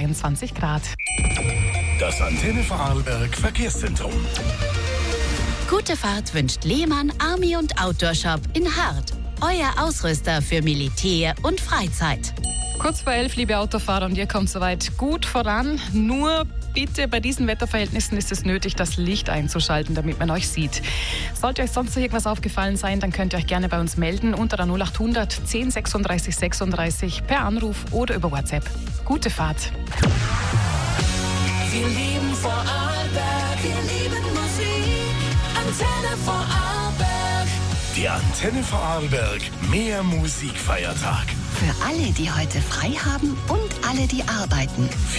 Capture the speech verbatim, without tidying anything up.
zweiundzwanzig Grad. Das Antenne Vorarlberg Verkehrszentrum. Gute Fahrt wünscht Lehmann Army und Outdoor Shop in Hart. Euer Ausrüster für Militär und Freizeit. Kurz vor elf, liebe Autofahrer, und ihr kommt soweit gut voran. Nur bitte, bei diesen Wetterverhältnissen ist es nötig, das Licht einzuschalten, damit man euch sieht. Sollte euch sonst noch irgendwas aufgefallen sein, dann könnt ihr euch gerne bei uns melden unter der null acht hundert zehn sechsunddreißig sechsunddreißig per Anruf oder über WhatsApp. Gute Fahrt. Wir lieben Vorarlberg, wir lieben Musik. Antenne Vorarlberg. Der Antenne Vorarlberg Mehr Musikfeiertag. Für alle, die heute frei haben und alle, die arbeiten.